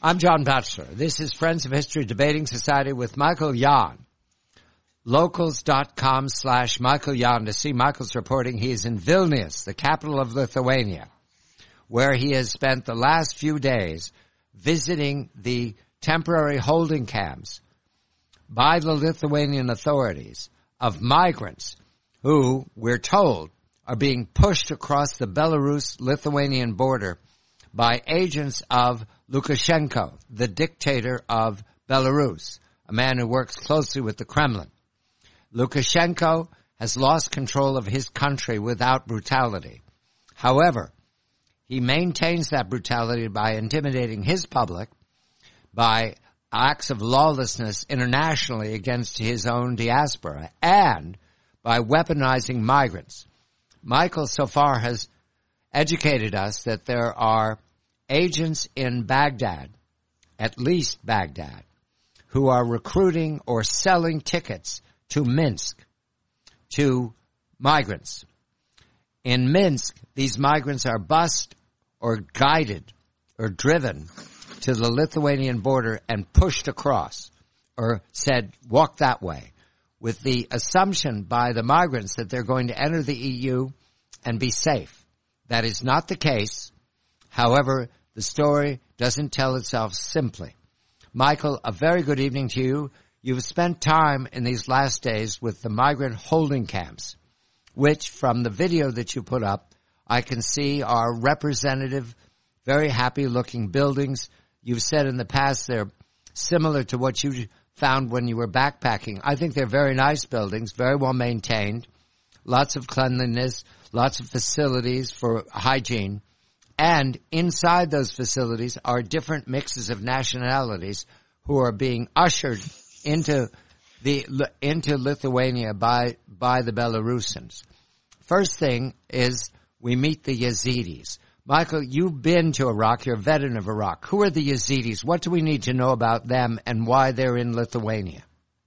I'm John Batchelor. This is Friends of History Debating Society with Michael Yon. Locals.com/Michael Yon to see Michael's reporting. He is in Vilnius, the capital of Lithuania, where he has spent the last few days visiting the temporary holding camps by the Lithuanian authorities of migrants who, we're told, are being pushed across the Belarus-Lithuanian border by agents of Lukashenko, the dictator of Belarus, a man who works closely with the Kremlin. Lukashenko has lost control of his country without brutality. However, he maintains that brutality by intimidating his public, by acts of lawlessness internationally against his own diaspora, and by weaponizing migrants. Michael so far has educated us that there are agents in Baghdad, at least Baghdad, who are recruiting or selling tickets to Minsk, to migrants. In Minsk, these migrants are bused or guided or driven to the Lithuanian border and pushed across, or said, walk that way, with the assumption by the migrants that they're going to enter the EU and be safe. That is not the case. However, the story doesn't tell itself simply. Michael, a very good evening to you. You've spent time in these last days with the migrant holding camps, which from the video that you put up, I can see are representative, very happy-looking buildings. You've said in the past they're similar to what you found when you were backpacking. I think they're very nice buildings, very well maintained, lots of cleanliness, lots of facilities for hygiene. And inside those facilities are different mixes of nationalities who are being ushered into Lithuania by the Belarusians. First thing is we meet the Yazidis. Michael, you've been to Iraq. You're a veteran of Iraq. Who are the Yazidis? What do we need to know about them and why they're in Lithuania?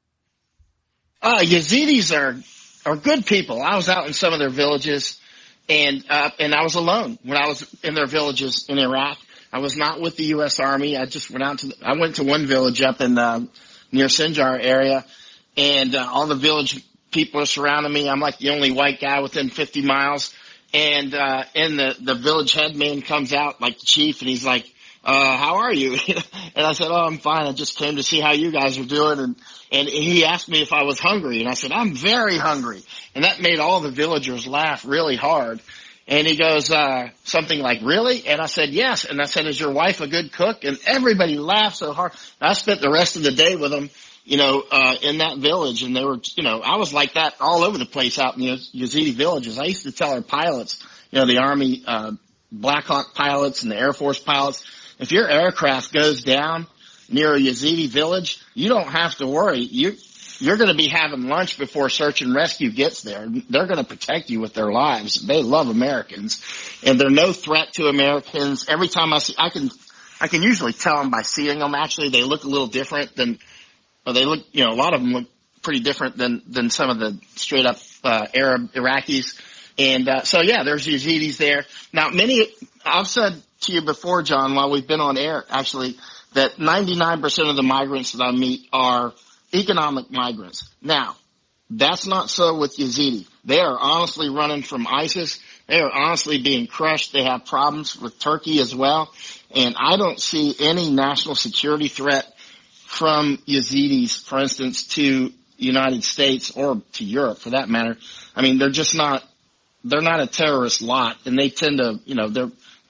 Yazidis are good people. I was out in some of their villages, and I was alone when I was in their villages in Iraq. I was not with the U.S. Army. I just went I went to one village up in near Sinjar area, and all the village people are surrounding me. I'm like the only white guy within 50 miles. And the village headman comes out, like the chief, and he's like, how are you? And I said, oh, I'm fine. I just came to see how you guys are doing. And he asked me if I was hungry. And I said, I'm very hungry. And that made all the villagers laugh really hard. And he goes, something like, really? And I said, yes. And I said, is your wife a good cook? And everybody laughed so hard. And I spent the rest of the day with them, in that village. And they were, I was like that all over the place out in the Yazidi villages. I used to tell our pilots, the Army, Black Hawk pilots and the Air Force pilots, if your aircraft goes down near a Yazidi village, you don't have to worry. You're going to be having lunch before search and rescue gets there. They're going to protect you with their lives. They love Americans, and they're no threat to Americans. Every time I can usually tell them by seeing them. Actually, they look a little different a lot of them look pretty different than some of the straight up Arab Iraqis. And there's Yazidis there. Now, I've said to you before, John, while we've been on air, actually, that 99% of the migrants that I meet are economic migrants. Now, that's not so with Yazidi. They are honestly running from ISIS. They are honestly being crushed. They have problems with Turkey as well. And I don't see any national security threat from Yazidis, for instance, to the United States or to Europe for that matter. I mean, they're not a terrorist lot, and they tend to,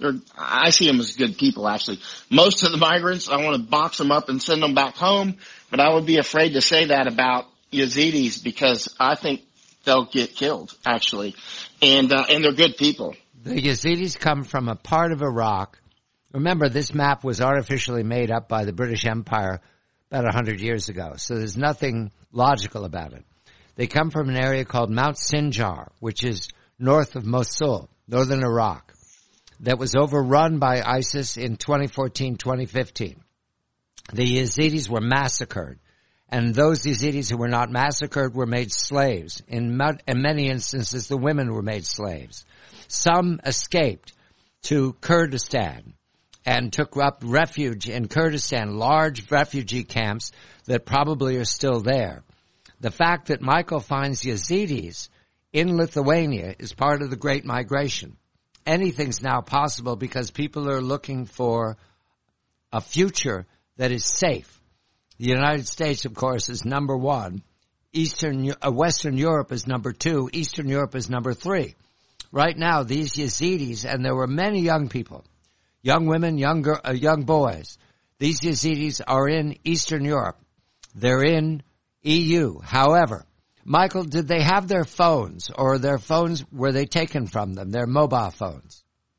I see them as good people, actually. Most of the migrants, I want to box them up and send them back home, but I would be afraid to say that about Yazidis because I think they'll get killed, actually. And they're good people. The Yazidis come from a part of Iraq. Remember, this map was artificially made up by the British Empire about 100 years ago, so there's nothing logical about it. They come from an area called Mount Sinjar, which is north of Mosul, northern Iraq, that was overrun by ISIS in 2014-2015. The Yazidis were massacred, and those Yazidis who were not massacred were made slaves. In many instances, the women were made slaves. Some escaped to Kurdistan and took up refuge in Kurdistan, large refugee camps that probably are still there. The fact that Michael finds Yazidis in Lithuania is part of the Great Migration. Anything's now possible because people are looking for a future that is safe. The United States, of course, is number one. Western Europe is number two. Eastern Europe is number three. Right now, these Yazidis, and there were many young people, young women, young boys. These Yazidis are in Eastern Europe. They're in EU. However, Michael, did they have their phones, or their phones, were they taken from them, their mobile phones?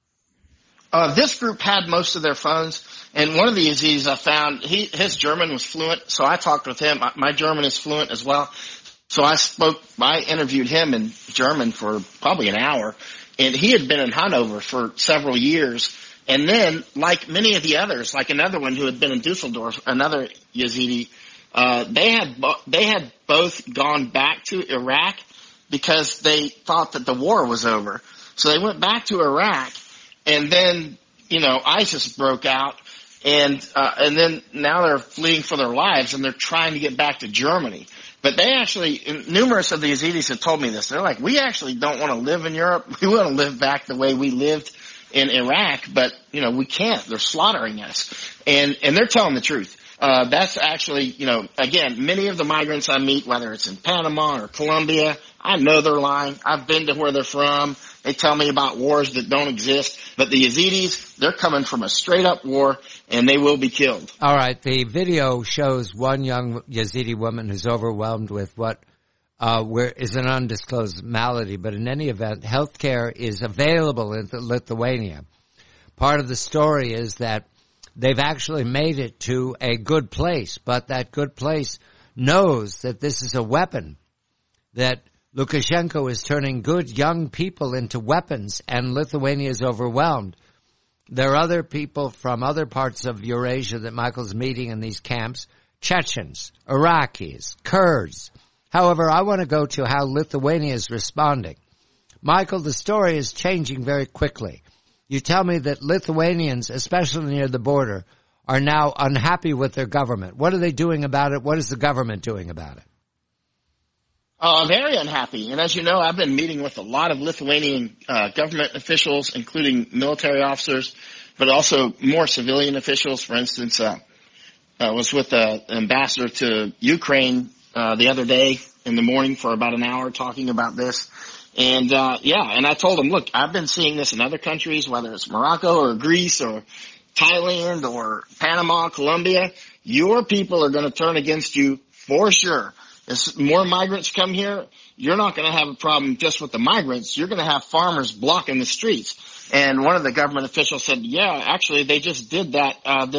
This group had most of their phones, and one of the Yazidis I found, his German was fluent, so I talked with him. My German is fluent as well. So I interviewed him in German for probably an hour, and he had been in Hanover for several years. And then, like many of the others, like another one who had been in Dusseldorf, another Yazidi, they had both gone back to Iraq because they thought that the war was over. So they went back to Iraq, and then, ISIS broke out, and then now they're fleeing for their lives, and they're trying to get back to Germany. But they actually, numerous of the Yazidis have told me this. They're like, we actually don't want to live in Europe. We want to live back the way we lived in Iraq, but, we can't. They're slaughtering us. And they're telling the truth. That's actually, again, many of the migrants I meet, whether it's in Panama or Colombia, I know they're lying. I've been to where they're from. They tell me about wars that don't exist. But the Yazidis, they're coming from a straight-up war, and they will be killed. All right. The video shows one young Yazidi woman who's overwhelmed with what is an undisclosed malady. But in any event, health care is available in Lithuania. Part of the story is that they've actually made it to a good place, but that good place knows that this is a weapon, that Lukashenko is turning good young people into weapons, and Lithuania is overwhelmed. There are other people from other parts of Eurasia that Michael's meeting in these camps, Chechens, Iraqis, Kurds. However, I want to go to how Lithuania is responding. Michael, the story is changing very quickly. You tell me that Lithuanians, especially near the border, are now unhappy with their government. What are they doing about it? What is the government doing about it? Very unhappy. And as you know, I've been meeting with a lot of Lithuanian government officials, including military officers, but also more civilian officials. For instance, I was with the ambassador to Ukraine the other day in the morning for about an hour talking about this. And and I told him, look, I've been seeing this in other countries, whether it's Morocco or Greece or Thailand or Panama, Colombia. Your people are going to turn against you for sure. As more migrants come here, you're not going to have a problem just with the migrants. You're going to have farmers blocking the streets. And one of the government officials said, yeah, actually, they just did that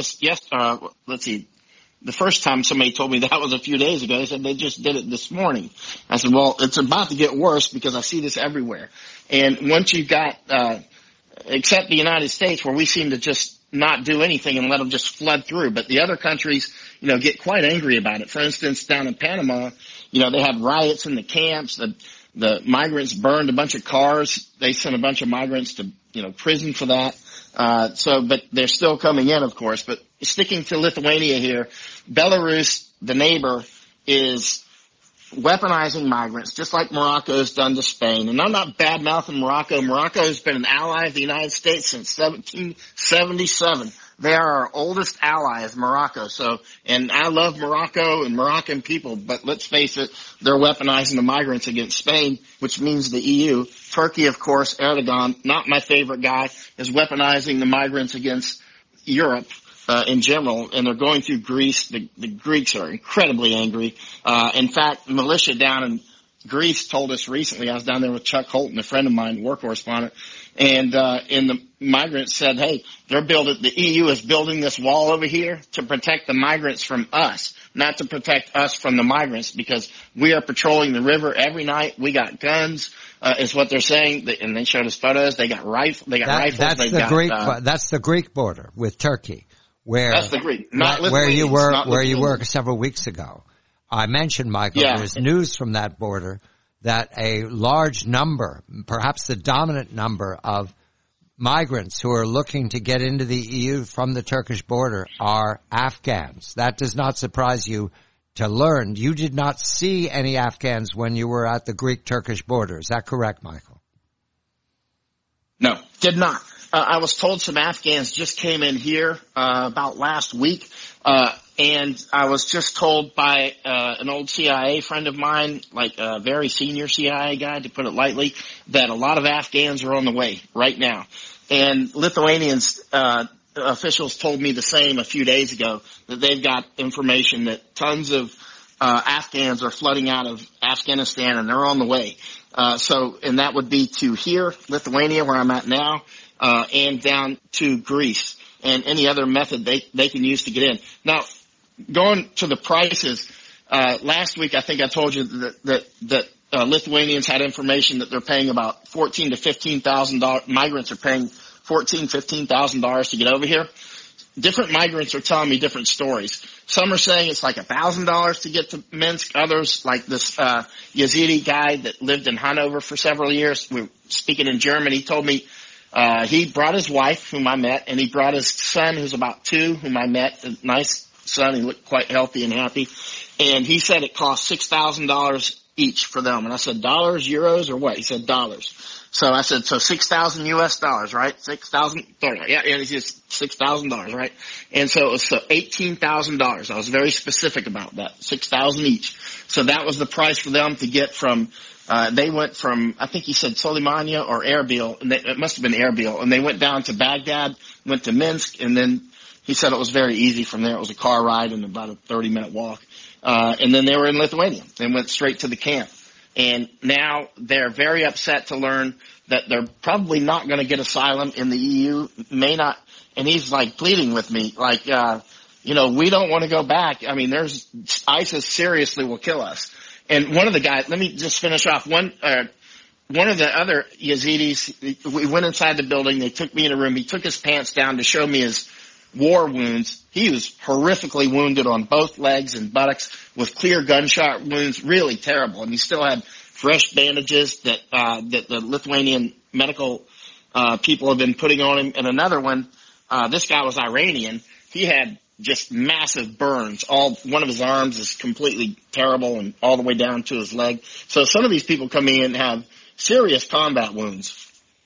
the first time somebody told me that was a few days ago. They said they just did it this morning. I said, well, it's about to get worse because I see this everywhere. And once you've got, except the United States, where we seem to just not do anything and let them just flood through. But the other countries, get quite angry about it. For instance, down in Panama, they had riots in the camps. The migrants burned a bunch of cars. They sent a bunch of migrants to, prison for that. But they're still coming in, of course. But sticking to Lithuania here, Belarus, the neighbor, is weaponizing migrants, just like Morocco's done to Spain. And I'm not bad-mouthing Morocco. Morocco has been an ally of the United States since 1777. They are our oldest ally is Morocco. And I love Morocco and Moroccan people, but let's face it, they're weaponizing the migrants against Spain, which means the EU. Turkey, of course, Erdogan, not my favorite guy, is weaponizing the migrants against Europe. In general, and they're going through Greece. The Greeks are incredibly angry. In fact, militia down in Greece told us recently, I was down there with Chuck Holton, a friend of mine, war correspondent, and the migrants said, hey, the EU is building this wall over here to protect the migrants from us, not to protect us from the migrants, because we are patrolling the river every night. We got guns, is what they're saying. And they showed us photos. They got rifles. That's the Greek border with Turkey. That's the Greek, where you were several weeks ago. I mentioned, Michael, there's news from that border that a large number, perhaps the dominant number of migrants who are looking to get into the EU from the Turkish border are Afghans. That does not surprise you to learn. You did not see any Afghans when you were at the Greek-Turkish border. Is that correct, Michael? No, did not. I was told some Afghans just came in here about last week, and I was just told by an old CIA friend of mine, like a very senior CIA guy, to put it lightly, that a lot of Afghans are on the way right now. And Lithuanians officials told me the same a few days ago, that they've got information that tons of Afghans are flooding out of Afghanistan, and they're on the way. And that would be to here, Lithuania, where I'm at now, and down to Greece, and any other method they can use to get in. Now, going to the prices, last week I think I told you that Lithuanians had information that they're paying about $14,000 to $15,000. Migrants are paying $14,000, $15,000 to get over here. Different migrants are telling me different stories. Some are saying it's like $1,000 to get to Minsk. Others, like this Yazidi guy that lived in Hanover for several years, we were speaking in German, he told me he brought his wife, whom I met, and he brought his son, who's about 2, whom I met, a nice son. He looked quite healthy and happy. And he said it cost $6,000 each for them. And I said, dollars, euros, or what? He said dollars. So I said, so 6,000 US dollars, right? 6,000, yeah, and it's just $6,000, right? And so it was $18,000. I was very specific about that, 6,000 each. So that was the price for them to get from, they went from, I think he said Soleimania or Erbil, and it must have been Erbil, and they went down to Baghdad, went to Minsk, and then he said it was very easy from there. It was a car ride and about a 30-minute walk. And then they were in Lithuania. They went straight to the camp. And now they're very upset to learn that they're probably not going to get asylum in the EU, may not, and he's like pleading with me, like, we don't want to go back. I mean, ISIS seriously will kill us. And one of the guys, let me just finish off. One of the other Yazidis, we went inside the building, they took me in a room, he took his pants down to show me his war wounds. He was horrifically wounded on both legs and buttocks with clear gunshot wounds, really terrible. And he still had fresh bandages that the Lithuanian medical people have been putting on him. And another one, this guy was Iranian. He had just massive burns. One of his arms is completely terrible and all the way down to his leg. So some of these people come in and have serious combat wounds.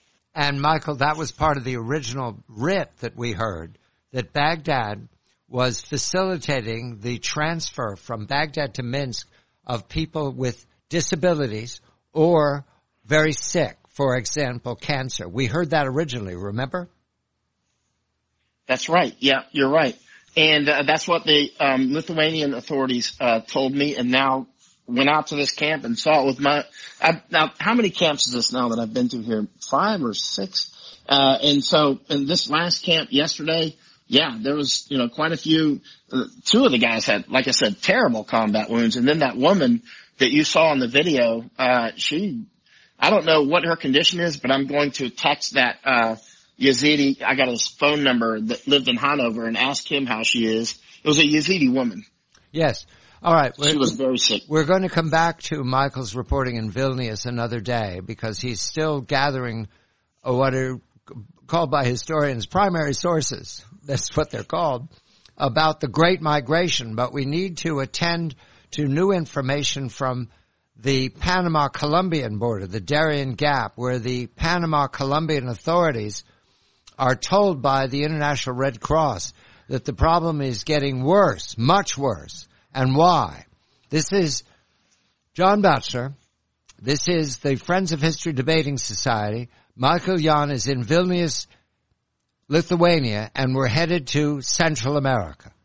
And Michael, that was part of the original writ that we heard, that Baghdad was facilitating the transfer from Baghdad to Minsk of people with disabilities or very sick, for example, cancer. We heard that originally, remember? That's right. Yeah, you're right. And that's what the Lithuanian authorities told me, and now went out to this camp and saw it with now, how many camps is this now that I've been to here? 5 or 6? And so in this last camp yesterday, yeah, there was, quite a few. 2 of the guys had, like I said, terrible combat wounds. And then that woman that you saw in the video, I don't know what her condition is, but I'm going to text that, Yazidi. I got his phone number that lived in Hanover and ask him how she is. It was a Yazidi woman. Yes. All right. She was very sick. We're going to come back to Michael's reporting in Vilnius another day because he's still gathering what are called by historians primary sources. That's what they're called, about the Great Migration. But we need to attend to new information from the Panama-Colombian border, the Darien Gap, where the Panama-Colombian authorities are told by the International Red Cross that the problem is getting worse, much worse. And why? This is John Batchelor. This is the Friends of History Debating Society. Michael Yon is in Vilnius, Lithuania, and we're headed to Central America.